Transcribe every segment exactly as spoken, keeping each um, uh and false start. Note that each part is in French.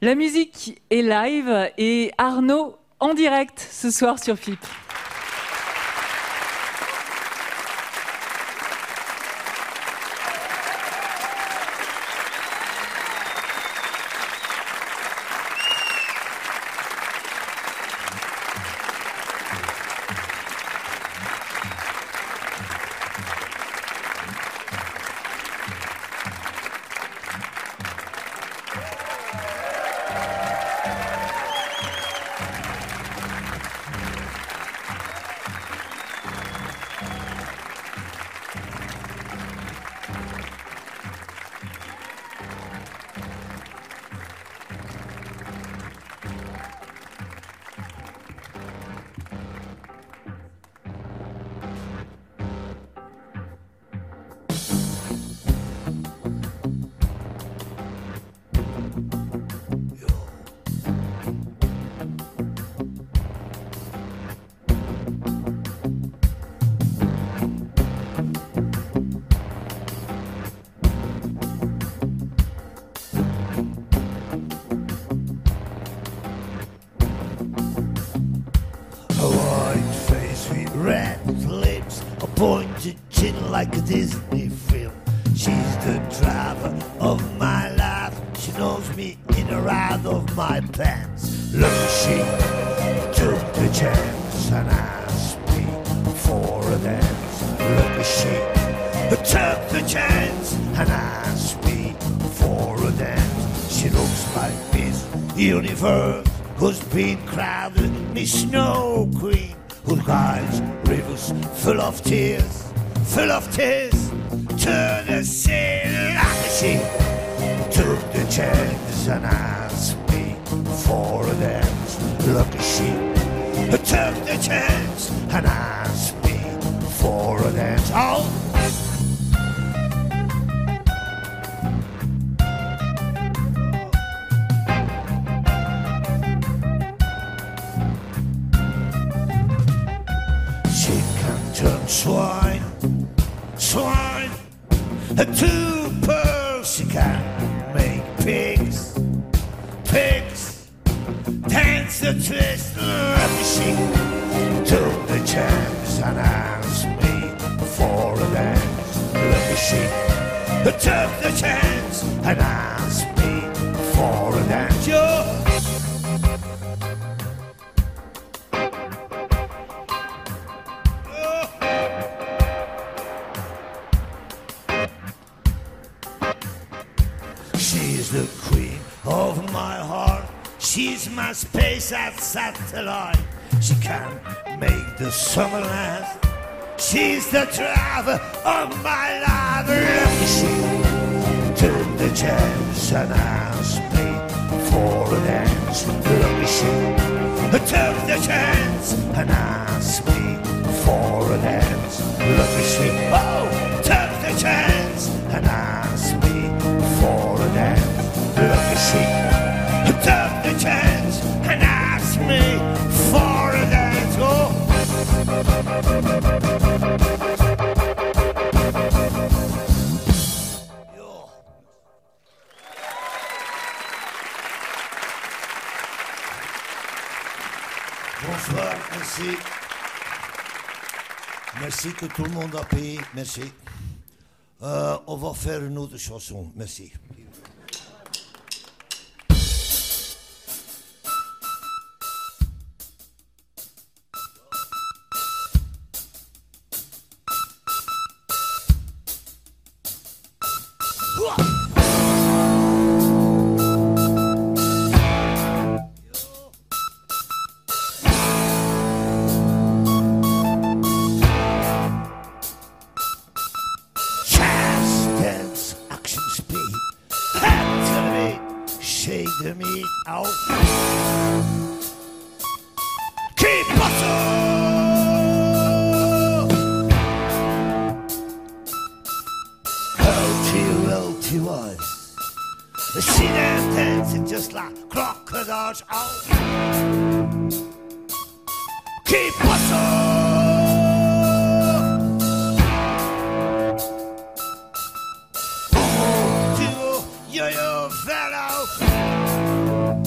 La musique est live et Arnaud en direct ce soir sur F I P. Pointed chin like a Disney film. She's the driver of my life. She knows me in or out of my pants. Look, she took the chance and asked me for a dance. Look, she took the chance and asked me for a dance. She looks like Miss Universe, who's been crowded, Miss Snow Queen, whose eyes rivers full of tears, full of tears, to the sea. She took the chance and asked me for a dance. Look, she took the chance and asked me for a dance. Oh! Swine, swine, to pearls she can make pigs, pigs, dance the twist. She took the chance and asked me for a dance. She took the chance and asked me for a dance. Yo. The queen of my heart, she's my space at satellite. She can make the summer last. She's the driver of my life. Look, she took the chance and asked me for a dance. Look, she took the chance and asked me for a dance. Look, she oh took the chance and asked me for a dance. Look, she took the chance and asked me for a dance. Oh. Yo. Bonsoir, merci. Merci que tout le monde a payé, merci. Euh, on va faire une autre chanson, merci. See them dancing just like crocodiles. Oh, keep hustle. Oh, you, you, you fellow.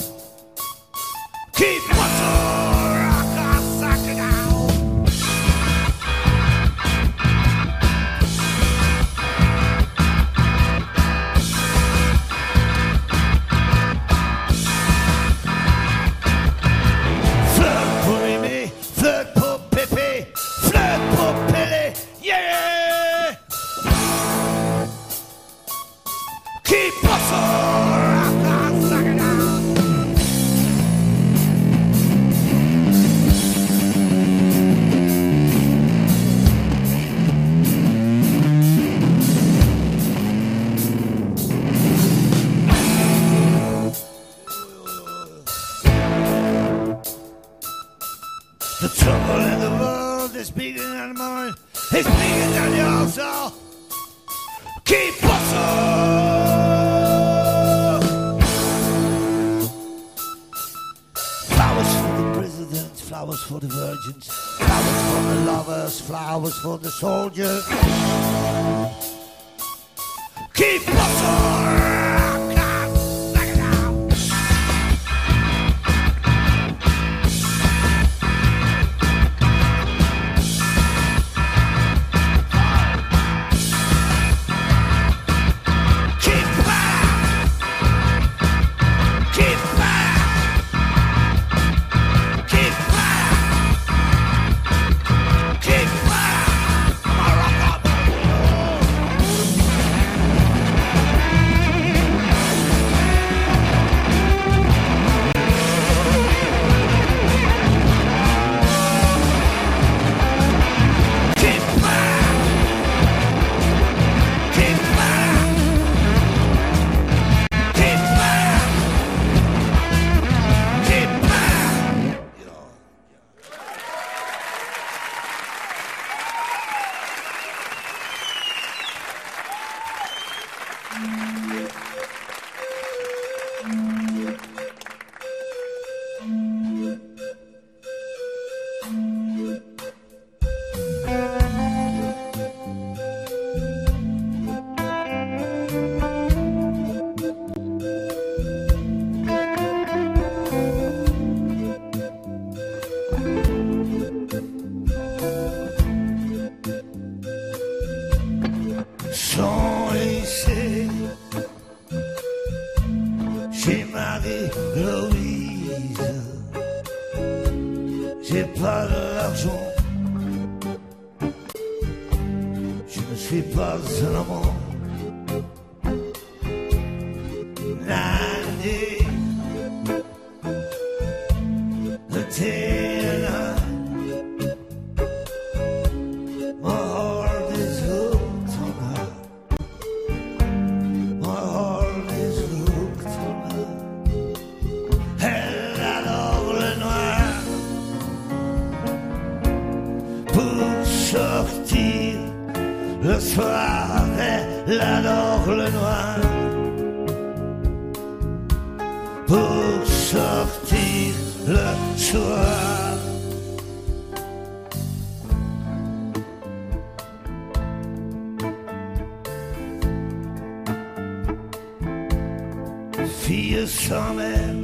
The trouble in the world is bigger than mine. It's bigger than yours, so keep busting. Flowers for the presidents, flowers for the virgins, flowers for the lovers, flowers for the soldiers. Keep busting. Fille sans mère,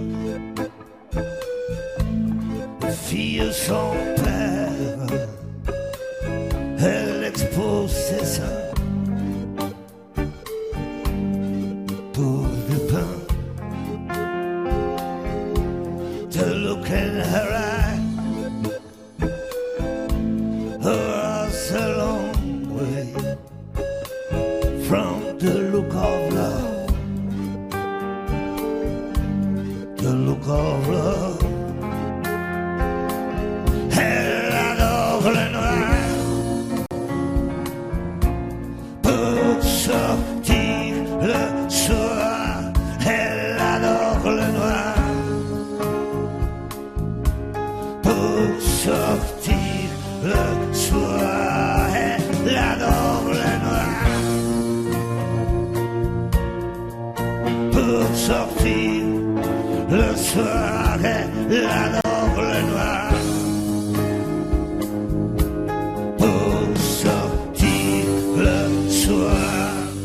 fille sans père, elle expose ses seins pour du pain. To look in her eye, was a long way from the look of love. The look of love, elle adore le noir. Pour sortir le soir, elle adore le noir. Pour sortir le soir, elle adore le noir. Pour sortir le soir, elle adore le noir. Pour sortir le soir.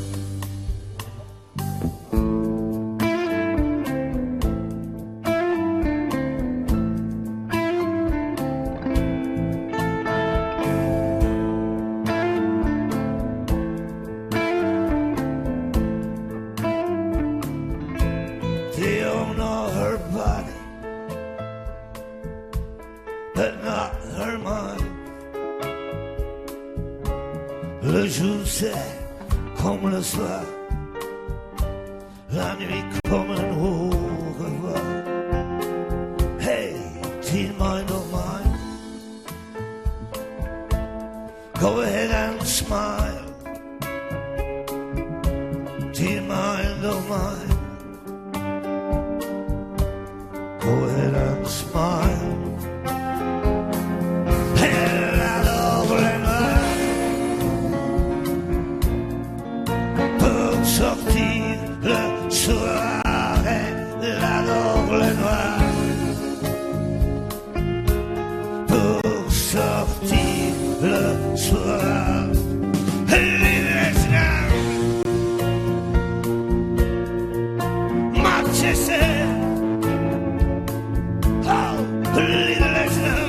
They don't know her body, but not her mind. Le jour c'est comme le soir, la nuit comme un au revoir. Hey, teen mind of mine, go ahead and smile. Teen mind of mine, go ahead and smile. swirl. Leave now. Much is it. Oh, leave now.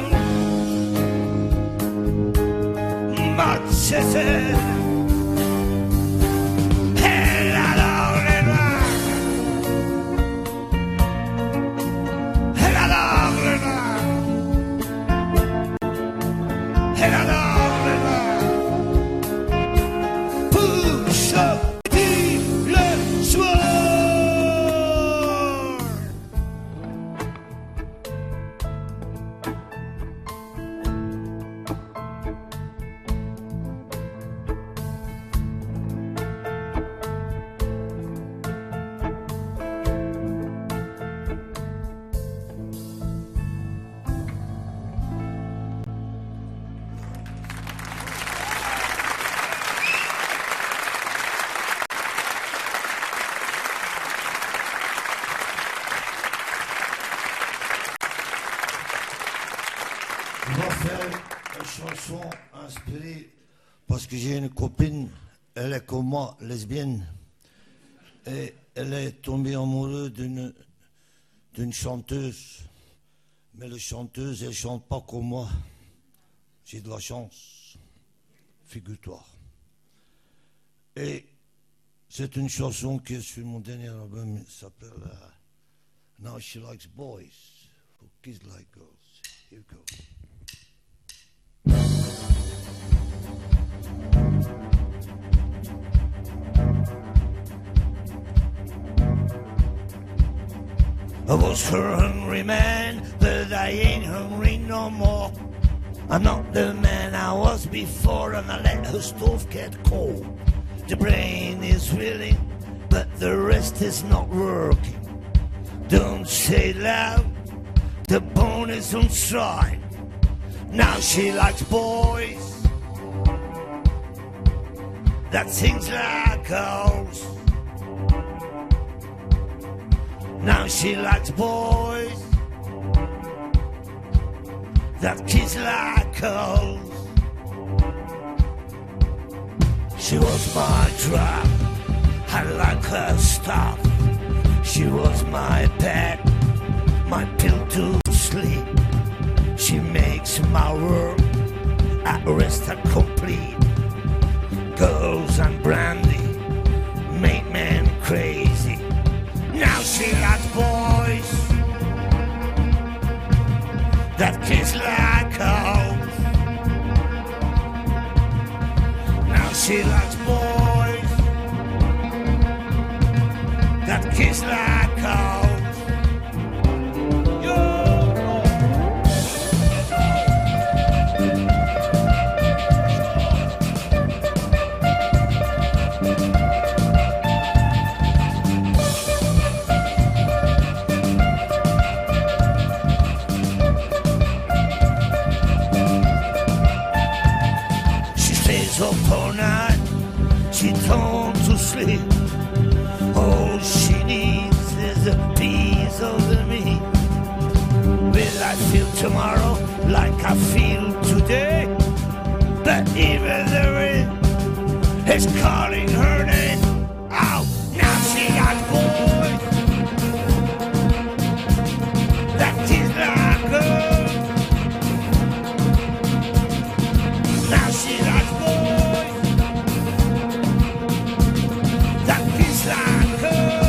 Much is it. On va faire une chanson inspirée parce que j'ai une copine, elle est comme moi, lesbienne, et elle est tombée amoureuse d'une d'une chanteuse. Mais la chanteuse, elle chante pas comme moi. J'ai de la chance, figure-toi. Et c'est une chanson qui est sur mon dernier album, qui s'appelle uh, Now She Likes Boys, Who Kiss Like Girls. Here you go. I was a hungry man, but I ain't hungry no more. I'm not the man I was before, and I let her stove get cold. The brain is willing, but the rest is not working. Don't say loud, the bone is on strike. Now she likes boys that sings like girls. Now she likes boys that kiss like girls. She was my drug, I like her stuff. She was my pet, my pill to sleep. She makes my world at rest and complete. Girls and brandy make men crazy. Now she likes boys that kiss like girls. Now she likes boys that kiss like girls. Up all night, she torn to sleep. All she needs is a piece of the meat. Will I feel tomorrow like I feel today? But even the wind is calling her name. Oh, now she got boys that is like her. Now she likes boys that kiss like her.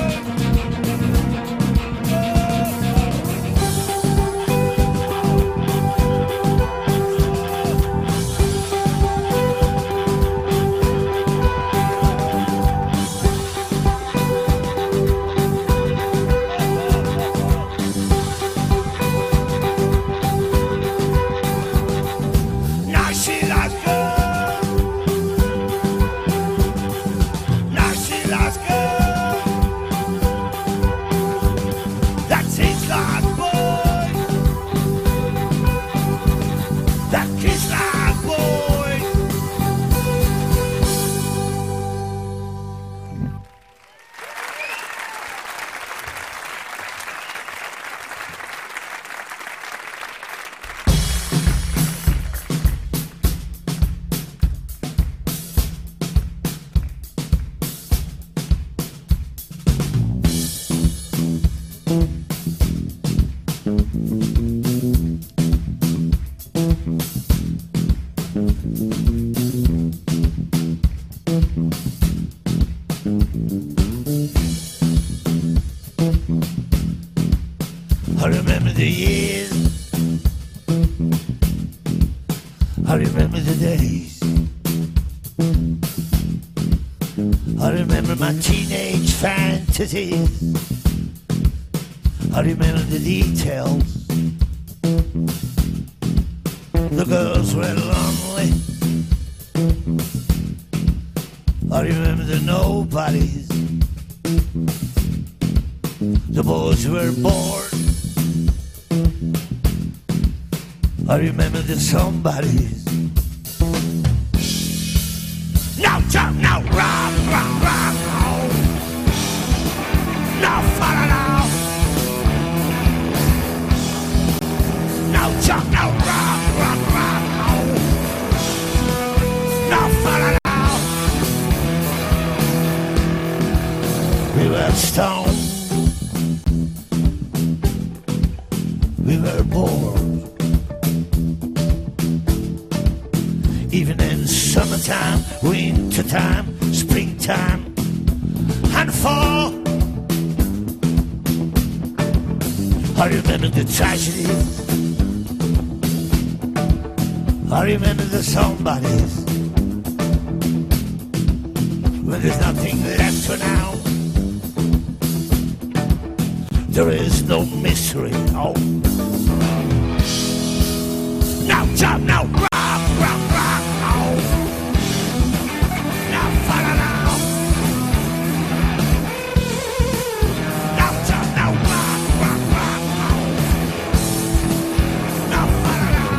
I remember the years, I remember the days, I remember my teenage fantasies, I remember the details. The girls were lonely, I remember the nobodies. The boys were bored, I remember the somebodies. Now jump, now rock, rock, rock, oh. Now follow now. Now jump, now rock, rock, rock, oh. Now follow now. We were stoned, we were bored. Even in summertime, wintertime, springtime, and fall. I remember the tragedies, I remember the somebodies. When there's nothing left for now, there is no mystery. Oh, now jump, now rock, rock, rock. Oh, now follow now. Now jump, now rock, rock, rock. Oh, now follow now.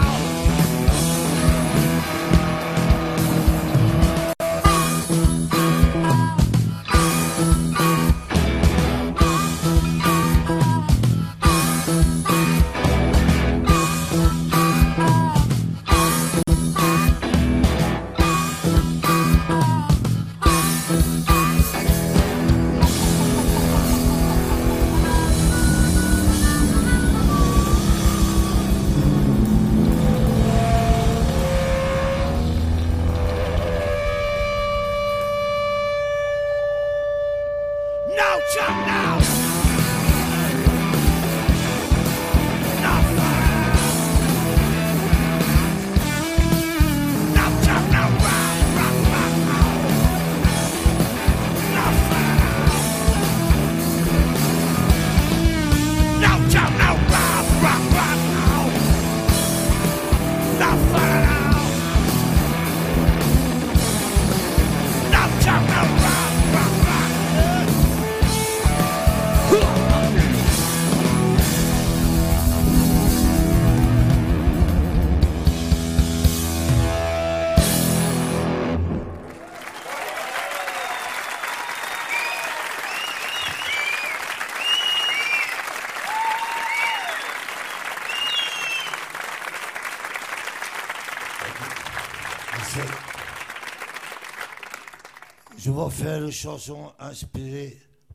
Je vais faire une chanson inspirée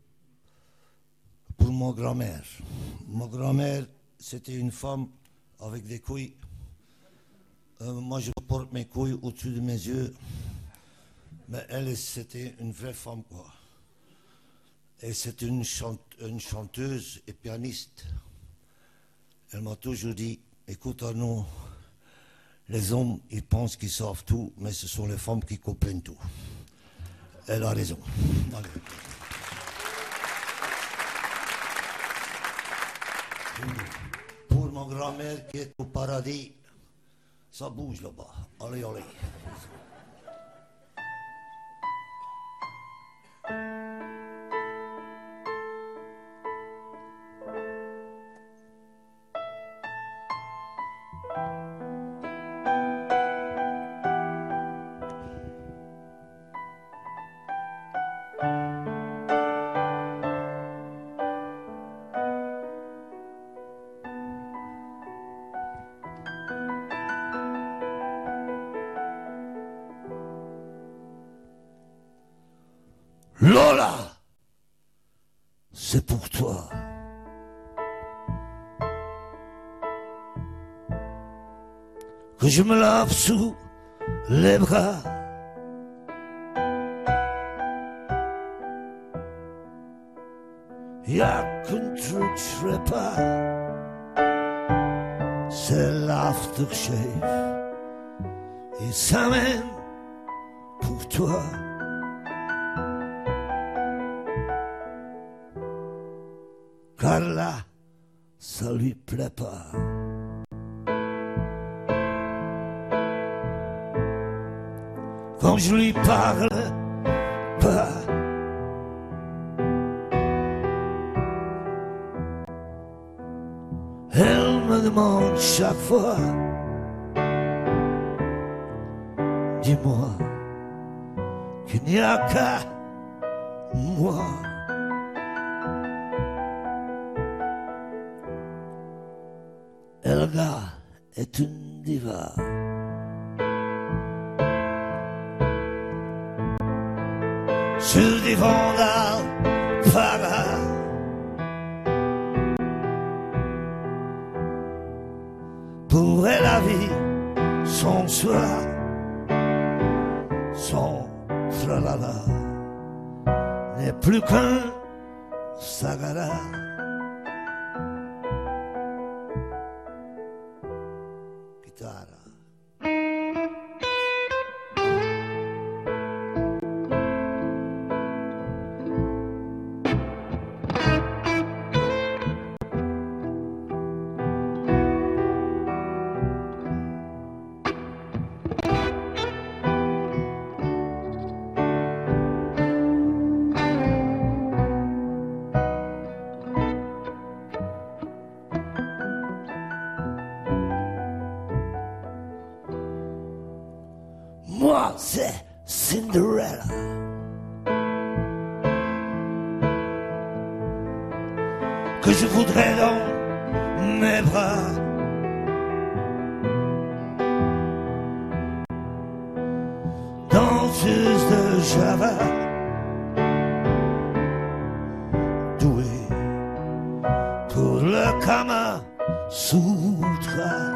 pour mon grand-mère. Mon grand-mère, c'était une femme avec des couilles. Euh, moi, je porte mes couilles au-dessus de mes yeux. Mais elle, c'était une vraie femme, quoi. Et c'est une, chante, une chanteuse et pianiste. Elle m'a toujours dit, écoute Arnaud, les hommes, ils pensent qu'ils savent tout, mais ce sont les femmes qui comprennent tout. Elle a raison. Allez. Pour mon grand-mère qui est au paradis, ça bouge là-bas. Allez, allez. Lola, c'est pour toi. Que je me lave sous les bras. Jag kunde trippa. C'est l'aftershave. Et ça même pour toi. Car là, ça lui plaît pas. Quand je lui parle pas, elle me demande chaque fois, dis-moi qu'il n'y a qu'à moi. Elga est une diva. Sur des vandales para. Pour elle la vie, son soir, son tralala n'est plus qu'un sagara. Guitare. Moi, c'est Cinderella. Que je voudrais dans mes bras. Danseuse de Java. Douée pour le Kama Sutra.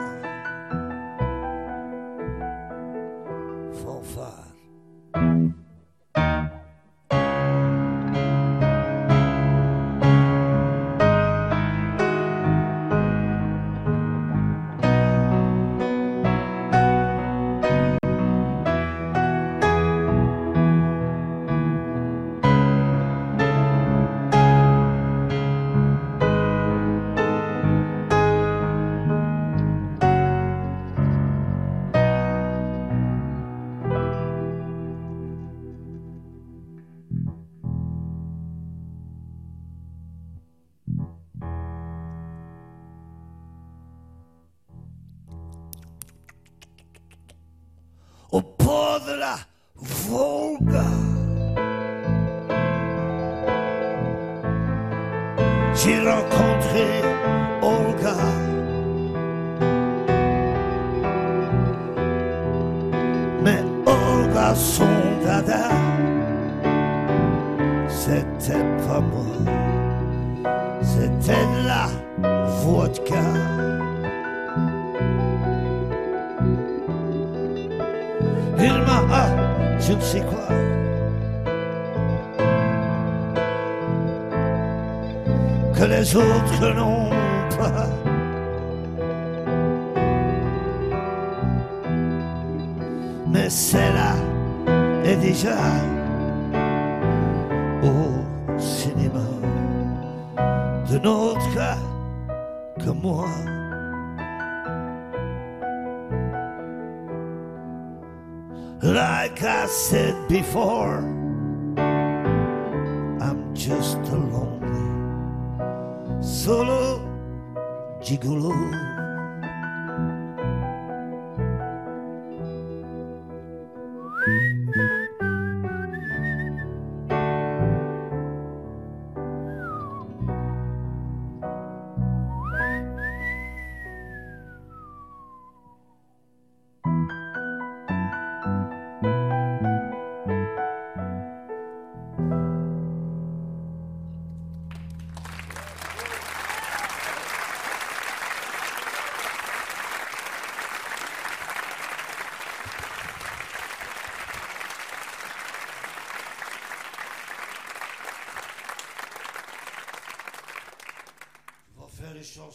Au port de la Volga, j'ai rencontré Olga. Mais Olga, son dada, c'était pas moi, c'était de la vodka. Il m'a, ah, je ne sais quoi. Que les autres n'ont pas. Mais celle-là est déjà au cinéma. De notre cas que moi. Like I said before, I'm just a lonely solo gigolo.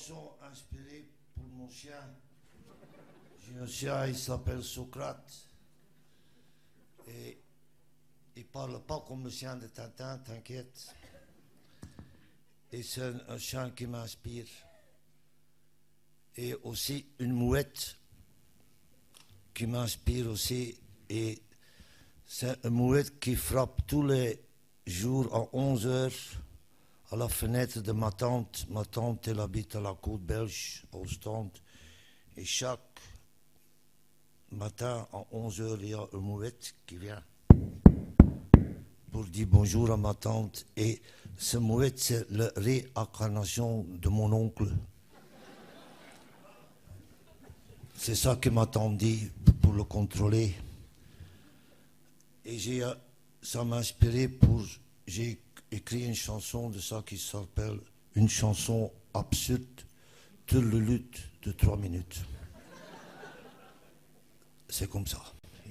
chanson inspirée pour mon chien. J'ai un chien, il s'appelle Socrate. Et il parle pas comme le chien de Tintin, t'inquiète. Et c'est un, un chien qui m'inspire. Et aussi une mouette qui m'inspire aussi. Et c'est une mouette qui frappe tous les jours à onze heures à la fenêtre de ma tante. Ma tante, elle habite à la côte belge, à Ostende. Et chaque matin à onze heures, il y a une mouette qui vient pour dire bonjour à ma tante. Et ce mouette, c'est la réincarnation de mon oncle. C'est ça que ma tante dit pour le contrôler. Et j'ai, ça m'a inspiré pour... J'ai écrit une chanson de ça qui s'appelle une chanson absurde, de la lutte de trois minutes. C'est comme ça.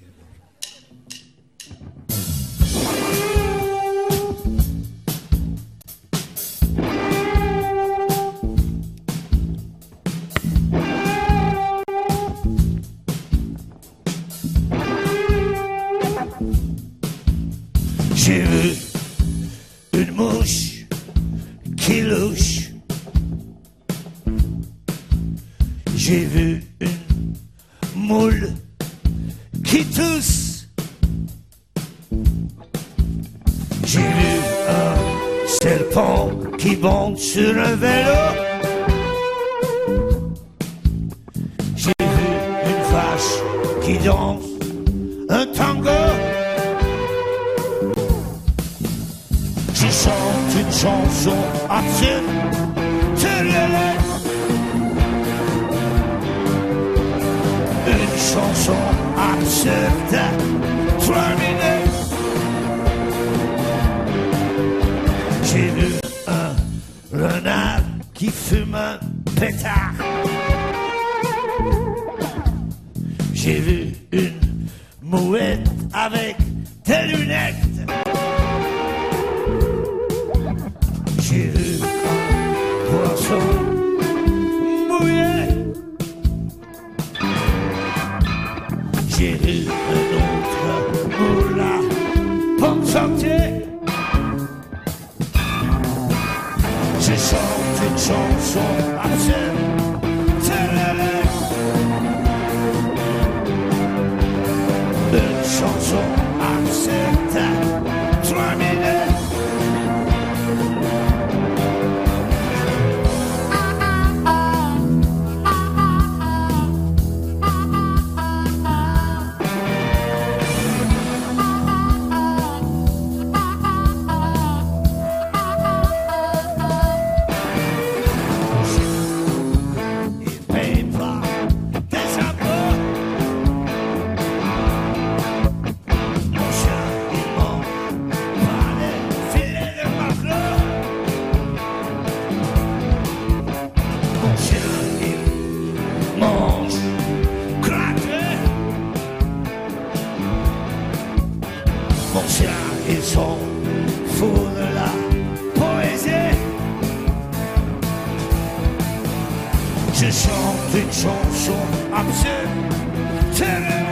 J'ai vu une mouche qui louche. J'ai vu une moule qui tousse. J'ai vu un serpent qui monte sur un vélo. J'ai vu une vache qui danse un tango. Je chante une chanson absurde, une chanson absurde, trois minutes. J'ai vu un renard qui fume un pétard. J'ai vu une mouette avec des lunettes. J'ai vu un poisson mouillé. J'ai vu un autre moulin pour sortir. Je chante une chanson absurde. Une chanson absurde. Trois minutes. Je chante une chanson absurde,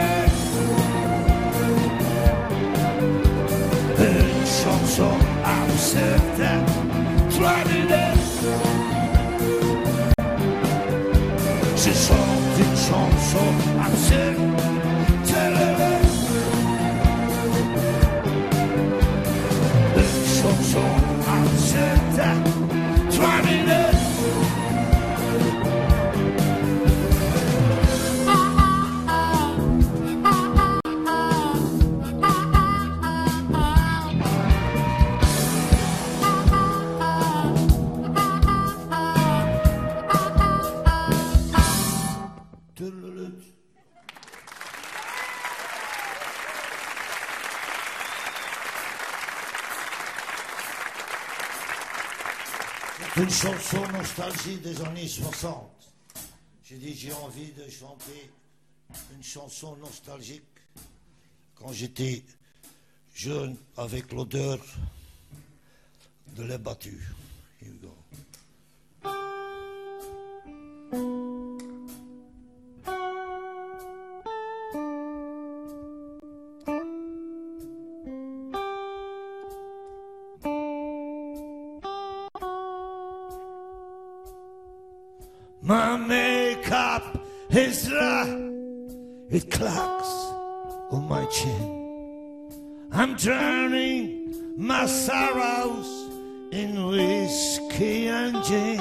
une chanson absurde, trois minutes. Je chante une chanson absurde, une chanson absurde, trois minutes. Une chanson nostalgie des années soixante. J'ai dit j'ai envie de chanter une chanson nostalgique quand j'étais jeune avec l'odeur de lait battu. Here we go. My makeup is dry, it clacks on my chin. I'm drowning my sorrows in whiskey and gin.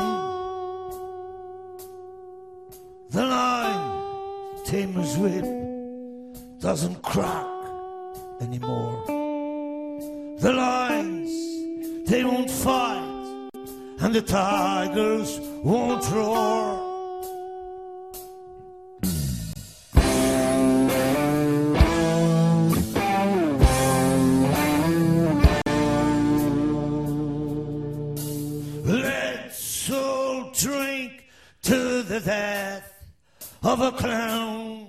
The line, Tamer's whip, doesn't crack anymore. The lions, they won't fight, and the tigers won't roar. Let's all drink to the death of a clown.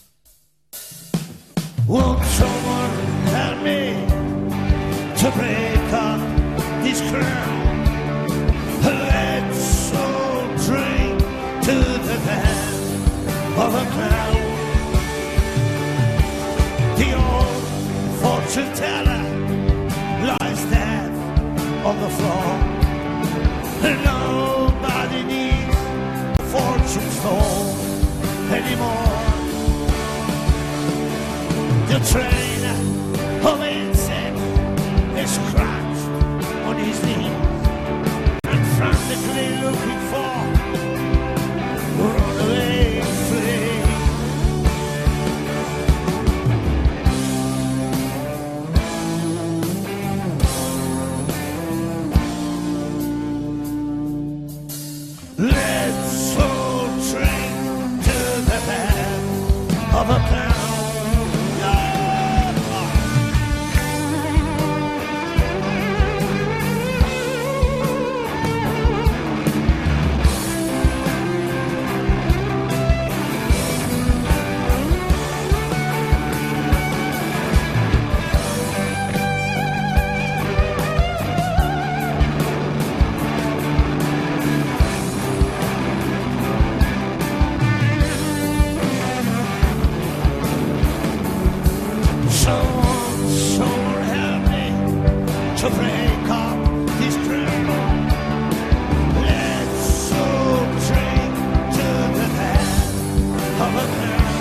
Won't someone help me to break up this crown? Let's all drink to the death of a clown. The old fortune teller lies dead on the floor. Nobody needs a fortune stone anymore. The train of insect is scratched on his knees, and frantically looking for runaway fleas. Let's all drink to the death of a clown. To break up this dream, let's all drink to the death of a clown.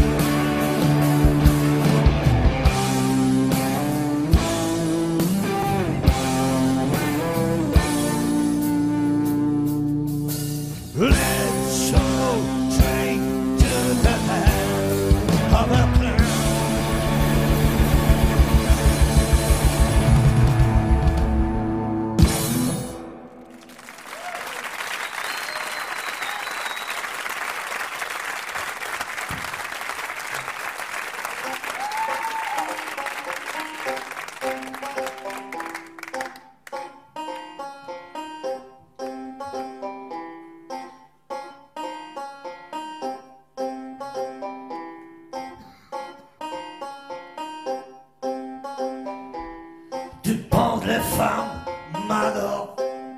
Let's all drink to the death of a clown. Tu penses les femmes m'adorent.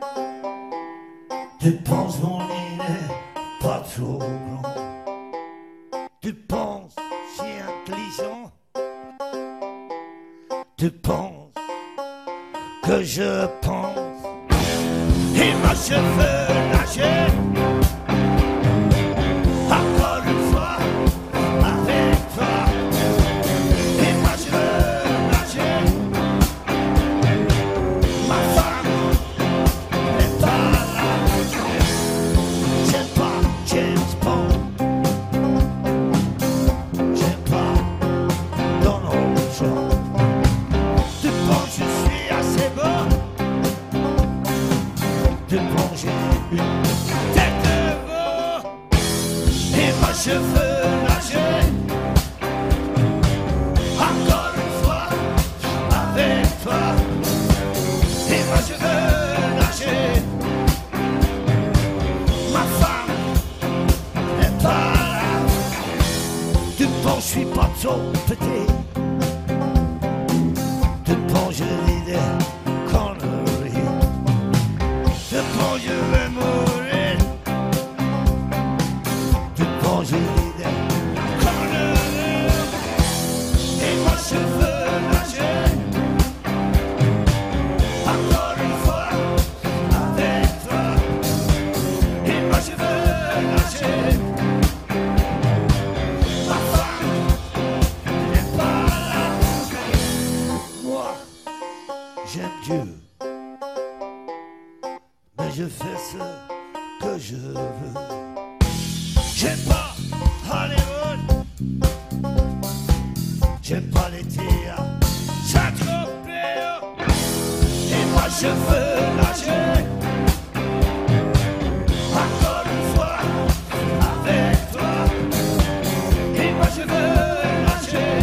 Tu penses mon lit n'est pas trop grand. Tu penses si intelligent. Tu penses que je pense. Et ma cheveux nager. Encore une fois avec toi. Et moi je veux nager. Ma femme n'est pas là. J'aime pas James Bond. J'aime pas Donald Trump. Tu penses que je suis assez beau. Tu penses que j'ai une tête de veau. Et moi je veux nager. Encore une fois avec toi. Et moi je veux nager. Ma femme n'est pas là. Tu penses que je suis pas trop petit. Tu penses que je dis des conneries. Tu penses que je vais mourir. quand je l'idée comme le et moi je veux nager encore une fois avec toi et moi je veux nager. Ma femme n'est pas là. Moi j'aime Dieu, mais je fais ce que je veux. J'aime pas Hollywood, j'aime pas les théâtres, ça trop pire. Et moi je veux nager encore une fois avec toi. Et moi je veux nager.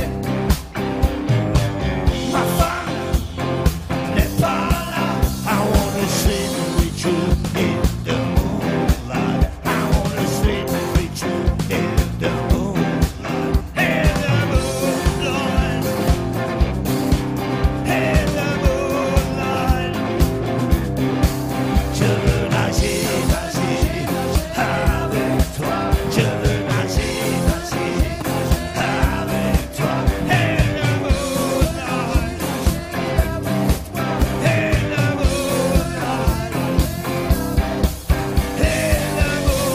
Ma femme n'est pas là. I wanna swim with you in the moonlight. I wanna swim with you in the moonlight. In the moonlight. In the moonlight. Je veux nager, nager avec toi. Je veux nager, nager avec toi. In the moonlight. In the moonlight. In the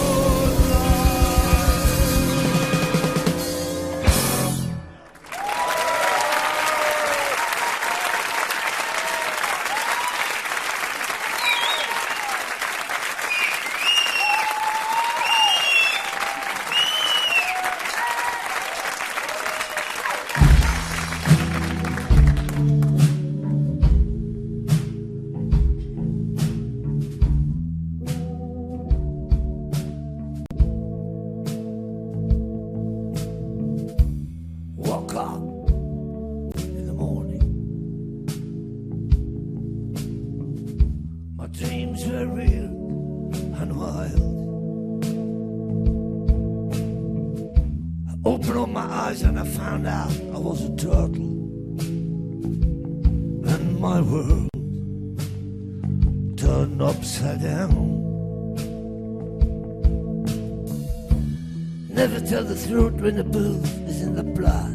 Woke up in the morning. My dreams were real and wild. I opened up my eyes and I found out I was a turtle. And my world turned upside down. Never tell the truth when the booze is in the blood.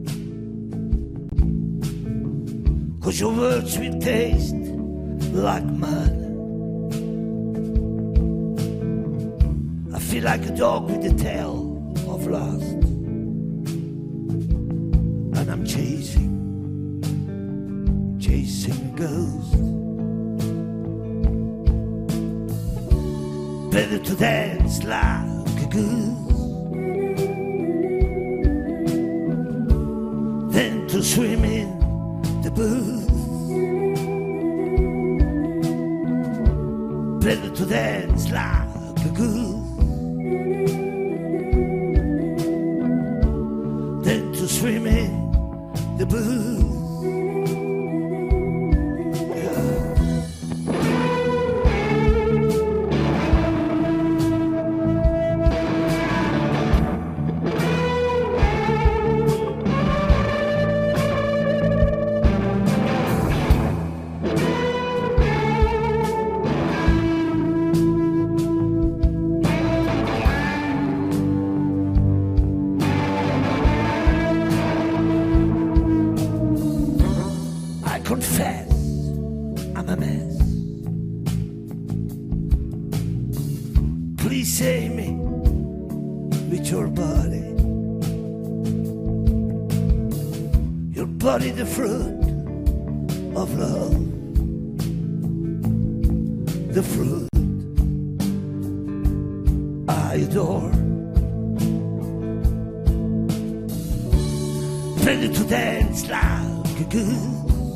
'Cause your words will taste like mud. I feel like a dog with the tail of lust. And I'm chasing, chasing a ghost. Better to dance like a goose than to swim in the booth. Better to dance like a goose than to swim in the booth. Confess, I'm a mess. Please save me with your body. Your body, the fruit of love. The fruit I adore. Ready to dance like a goose.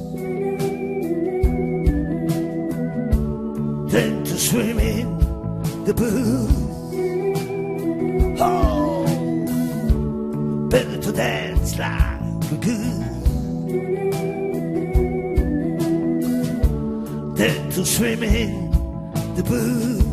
Then to swim in the booth. Oh, better to dance like a goose than to swim in the booth.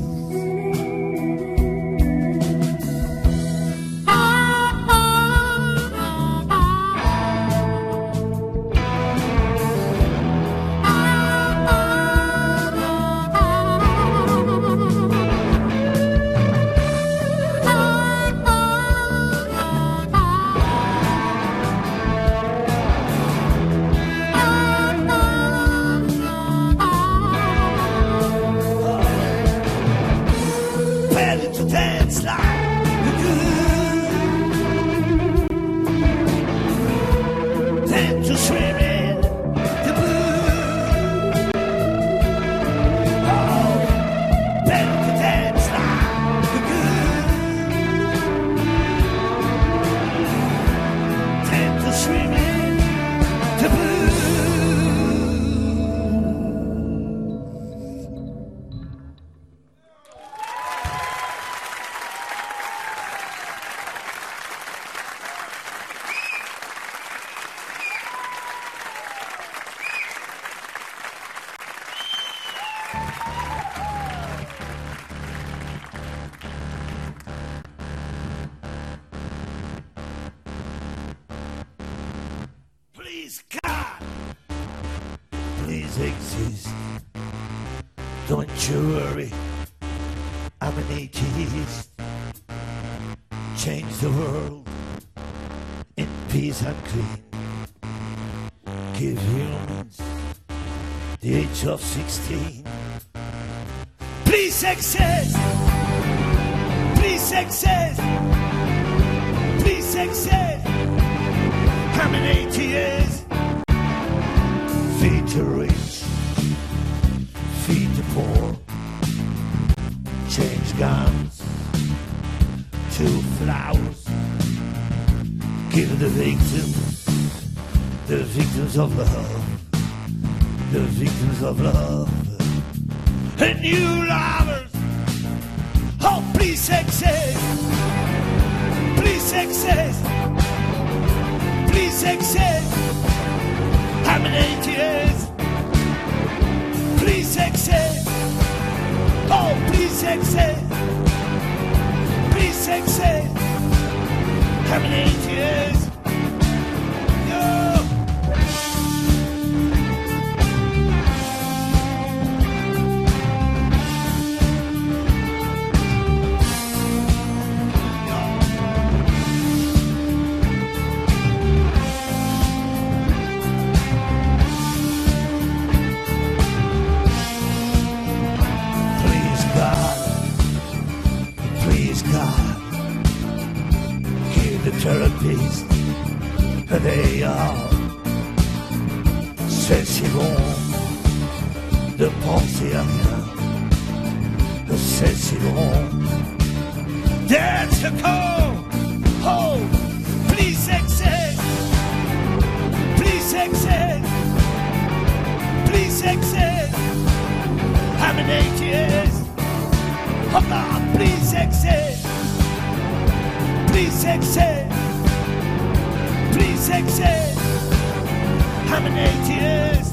Please, God, please exist. Don't you worry, I'm an atheist. Change the world in peace and clean. Give humans the age of sixteen. Please exist. Please exist. Please exist. I'm an atheist. Feed the rich, feed the poor. Change guns to flowers. Give the victims, the victims of love, the victims of love, and new lovers. Oh, please exist. Please exist. Please exist. I'm an atheist. Please exist. Oh, please exist. Please exist. I'm an atheist. Therapies, they are ceux-ci vont de penser à rien, ceux-ci vont d'être con. Oh, please exist, please exist, please exist. I'm an atheist. Oh God, please exist, please exist. Please exist. I'm an atheist.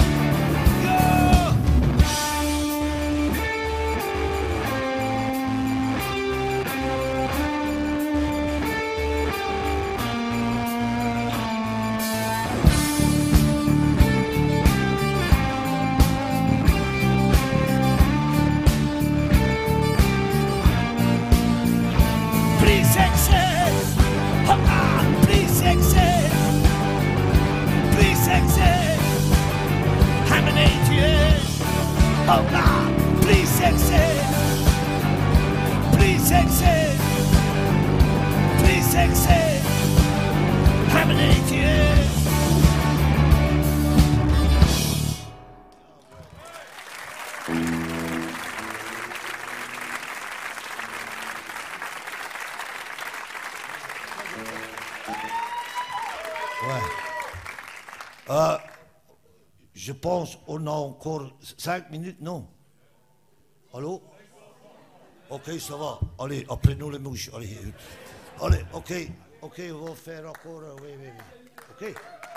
Please exist. Oh God, please exist. Please exist. I'm an atheist. Oh God, please exist. Please exist. Please exist. I'm an atheist. Ouais. Euh, je pense qu'on a encore cinq minutes, non? Allô? Ok, ça va. Allez, appelez-nous les mouches. Allez, allez, ok, ok, on va faire encore. Oui, oui, oui. Ok.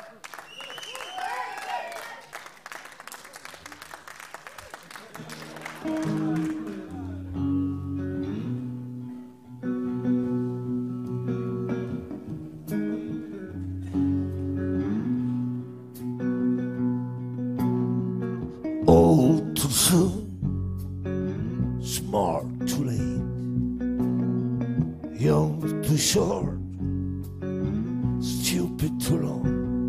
Old too soon, smart too late, young too short, stupid too long.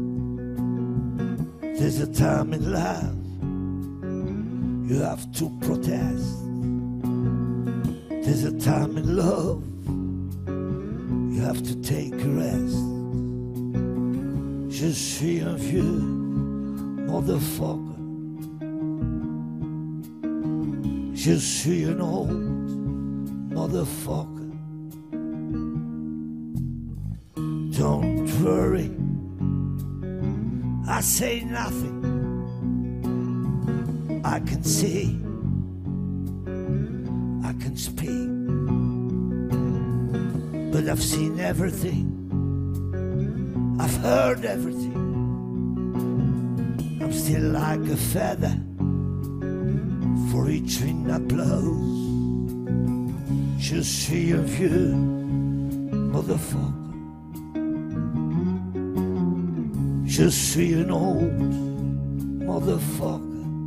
There's a time in life you have to protest. There's a time in love you have to take a rest. Je suis un vieux motherfucker. Je suis an old motherfucker. Don't worry, I say nothing. I can see, I can speak, but I've seen everything. I've heard everything. I'm still like a feather for each wind that blows. Je suis un vieux motherfucker. Je suis une old motherfucker.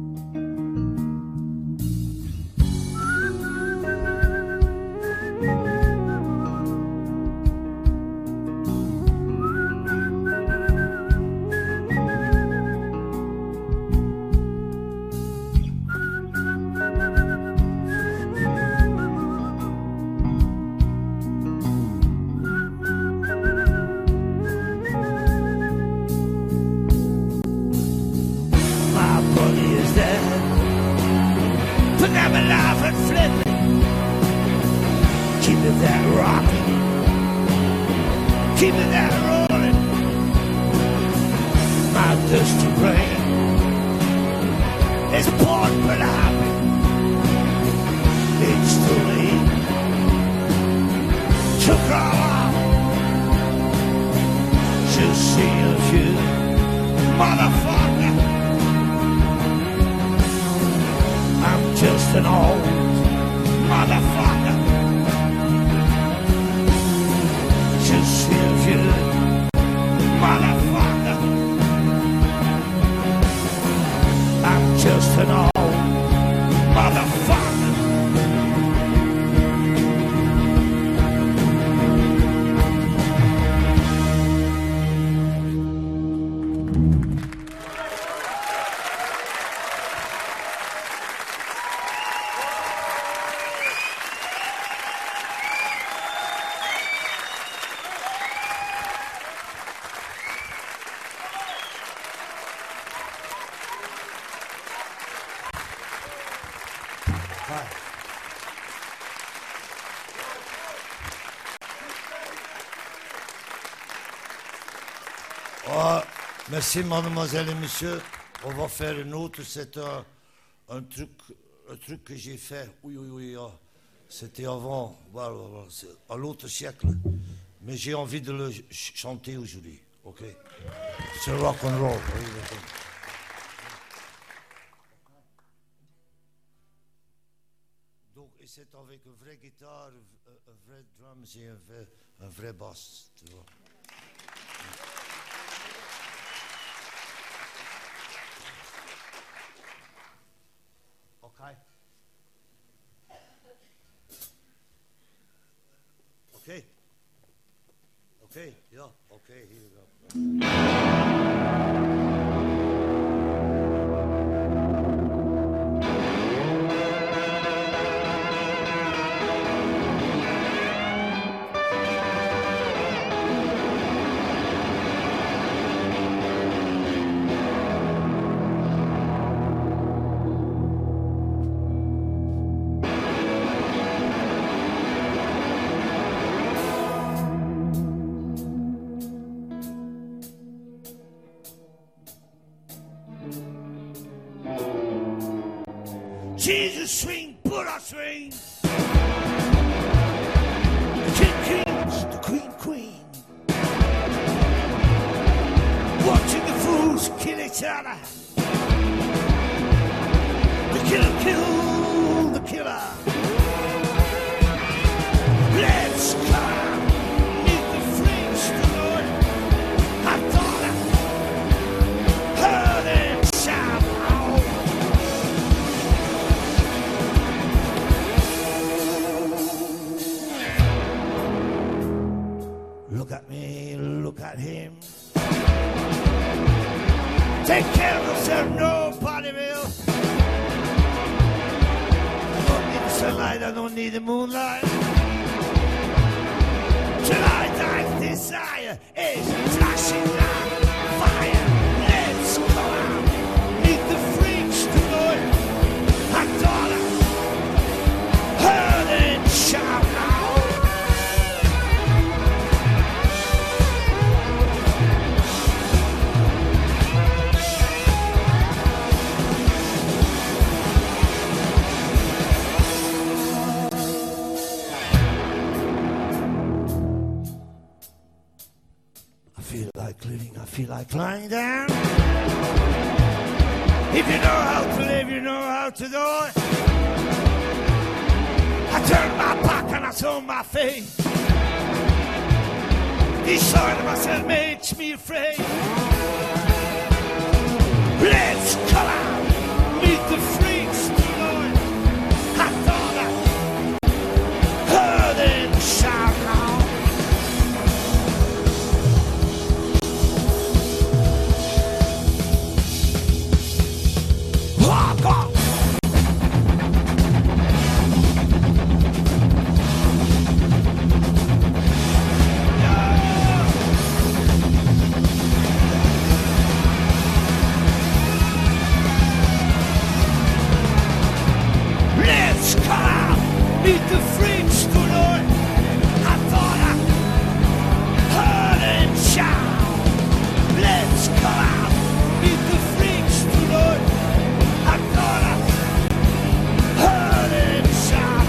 Oh, merci, mademoiselle et monsieur. On va faire une autre. C'est un, un, truc, un truc que j'ai fait. Oui, oui, oui. Oh. C'était avant, voilà, voilà, à l'autre siècle. Mais j'ai envie de le ch chanter aujourd'hui. OK? C'est rock and roll. Oui, okay. Donc, et c'est avec une vraie guitare, un, un vrai drum et un vrai, un vrai basse. Tu vois? Okay. Okay. Okay, yeah, okay, here you go. Jesus swing, Buddha swing. The king kings, the queen queen. Watching the fools kill each other. The killer kill the killer. Let's come meet the freaks tonight. I thought I heard them shout. Look at me, look at him. Take care of yourself, nobody will. I don't need the sunlight, I don't need the moonlight. Tonight I desire is flashing like fire. Let's go out, meet the freaks tonight. I thought I heard it shout out. Living, I feel like lying down. If you know how to live, you know how to do it. I turn my back and I turn my face. This sort of myself makes me afraid. Let's come out, meet the freaks tonight. I thought I heard them shout out. Walk on. Let's come out, meet the freaks tonight. I thought I heard them shout. Let's come out, meet the freaks tonight. I thought I heard them shout.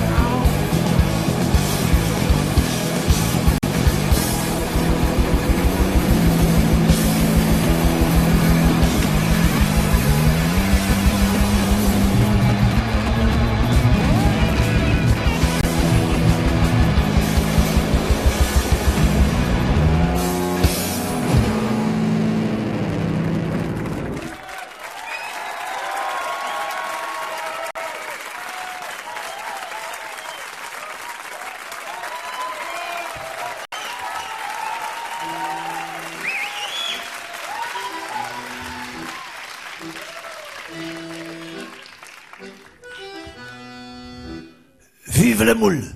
Vive les moules.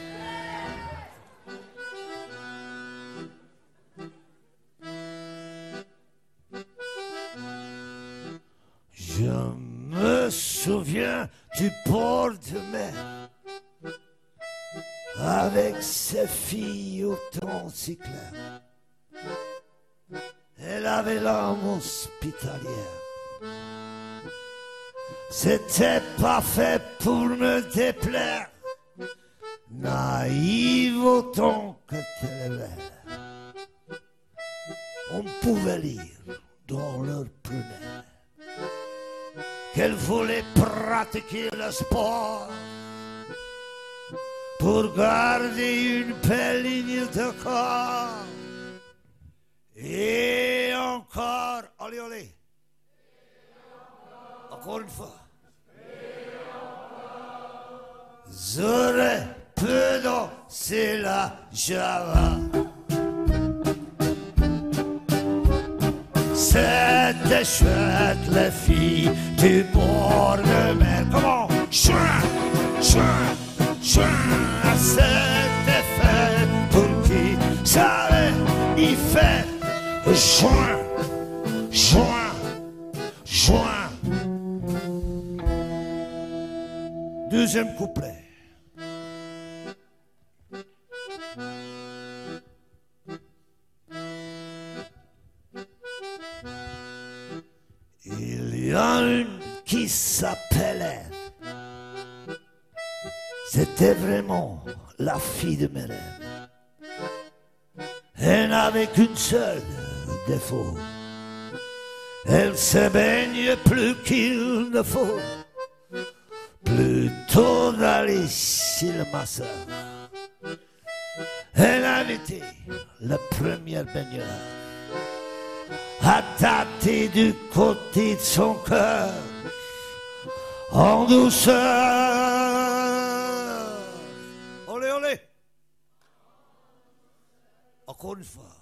Je me souviens du port de mer avec ses filles au temps si clair. Elle avait l'âme hospitalière. C'était pas fait pour me déplaire. Naïve autant que telle belle. On pouvait lire dans leur prunelle qu'elle voulait pratiquer le sport pour garder une belle ligne de corps. Et encore, allez, allez, encore une fois. J'aurais peu danser la java. C'était chouette les filles du bord de mer. Comment? Chouin, chouin, chouin. C'était fait pour qui savait y faire. Chouin, chouin, chouin. Deuxième couplet. Il y a une qui s'appelait. C'était vraiment la fille de mes rêves. Elle n'avait qu'une seule défaut. Elle se baigne plus qu'il ne faut. Plutôt d'aller chez le masseur. Elle avait été la première baigneur à tâter du côté de son cœur en douceur. Olé, olé. Encore une fois.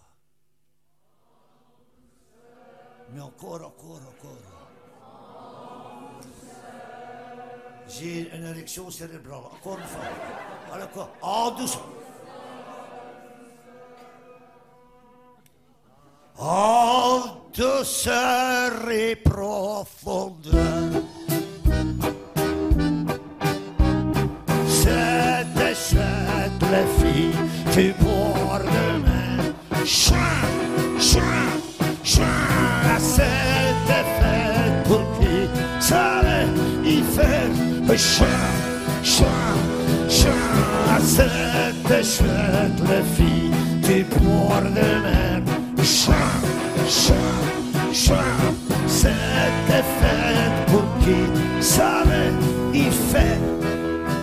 Mais encore, encore, encore. J'ai une érection cérébrale. Encore une fois. Allez, quoi? En douceur. En douceur et profondeur. C'était chouette les filles du bord de mer. Chouin, chouin, chouin. C'était fait pour qui savait y faire. Chouin, chouin, chouin. C'était chouette les filles du bord de mer. Chouin, chouin, chouin. C'était fait pour qui savait y faire.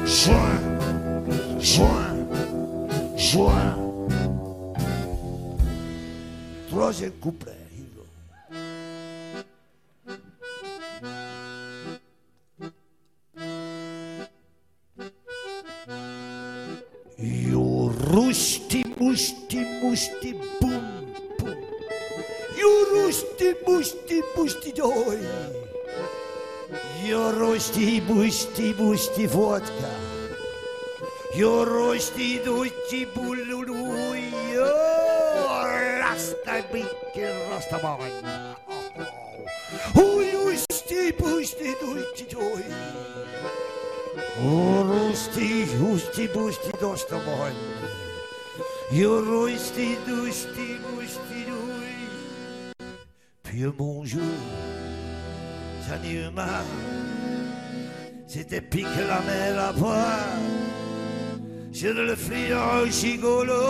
Chouin, chouin, chouin. troisième couplet. You rusty, musty, musty, boom, boom. You rusty, musty, musty, doy. You rusty, musty, musty, vodka. You rusty, dusty, bululu. You rasta, binky, rasta, man. Oh, you rusty, musty, dusty, doy. Oh, rusty, rusty, busty, dosta, man. You rusty, dusty, busty, doy. Puis bonjour, j'en ai eu marre. C'était pique la mer à boire. J'ai le friand gigolo.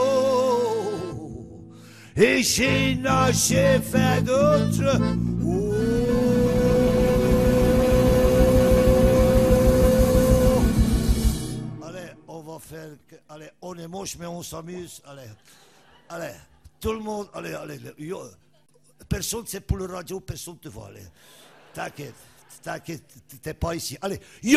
Et j'ai nagé fait d'autres. Allez, on va faire. Allez, on est moche, mais on s'amuse. Allez, allez, tout le monde. Allez, allez. Yo, personne, c'est pour le radio, personne te voit. Allez, t'inquiète, t'inquiète, t'es pas ici. Allez, yo!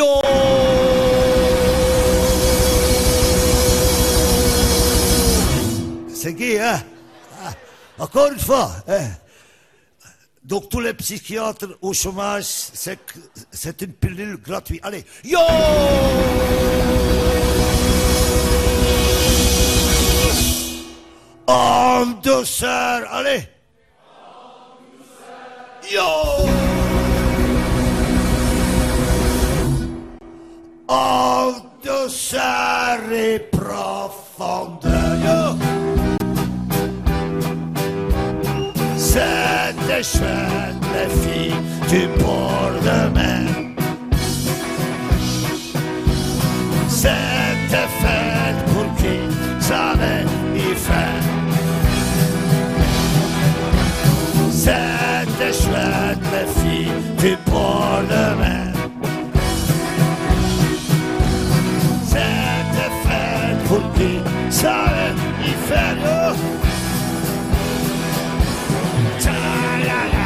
C'est gay, hein? Ah, encore une fois, hein? Donc tous les psychiatres au chômage, c'est, c'est une pilule gratuite. Allez, yo! En douceur, allez! Yo! En douceur et profondeur, yo! C'était chouette, les filles du port de mer. C'était fait pour qui savait y faire. C'était chouette, les filles du port de mer. C'était fait pour qui savait y faire. Oh. La, la, la.